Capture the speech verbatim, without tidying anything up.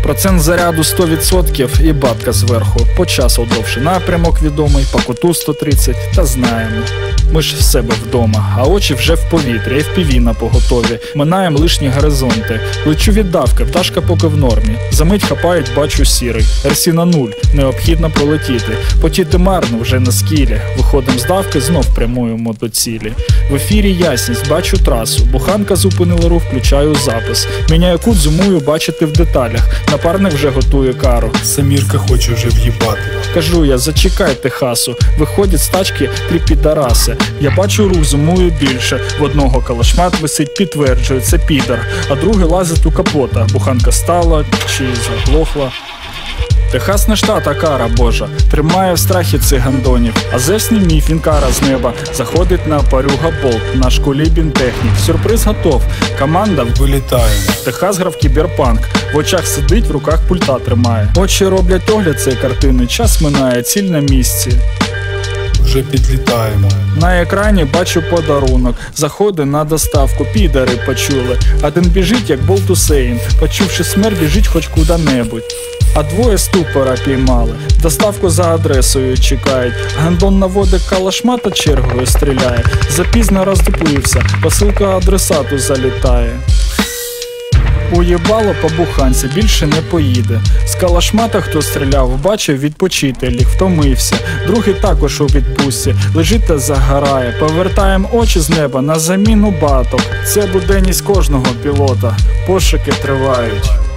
Процент заряду сто відсотків і батка зверху. По часу довший напрямок відомий, по куту сто тридцять, та знаємо. Ми ж в себе вдома, а очі вже в повітрі, еф пі ві на поготові. Минаєм лишні горизонти. Лечу від давки, пташка поки в нормі. Замить хапають, бачу сірий. ер сі на нуль, необхідно пролетіти. Потіти марно, вже на скілі. Виходим з давки, знов прямуємо до цілі. В ефірі ясність, бачу трасу. Буханка зупинила рух, включаю запис. Міняю кут, зумую, бачити в деталях. Напарник вже готує кару. Самірка хоче вже в'їбати. Кажу я, зачекай Техасу. Виходять з тачки три підараси. Я бачу рух, зумую більше. В одного калашмат висить, підтверджує, це підар. А другий лазить у капота. Буханка стала чи заглохла. Техас не штат, а кара божа. Тримає в страхі цих гандонів. А Зевс не міф, він кара з неба. Заходить на парюга полк. Наш кулібін технік. Сюрприз готов. Команда вилітає. Техас грав кіберпанк. В очах сидить, в руках пульта тримає. Очі роблять огляд цієї картини. Час минає, ціль на місці. Вже підлітаємо. На екрані бачу подарунок. Заходи на доставку, підари почули. Один біжить, як болт Усейн. Почувши смерть, біжить хоч куди-небудь. А двоє ступора піймали. Доставку за адресою чекають. Гандон наводить калашмата, чергою стріляє. Запізно роздуплився, посилка адресату залітає. Уєбало по буханці, більше не поїде. З калашмата хто стріляв, бачив, відпочити ліг, втомився. Другий також у відпустці, лежить та загорає. Повертаєм очі з неба на заміну баток. Це буденність кожного пілота, пошуки тривають.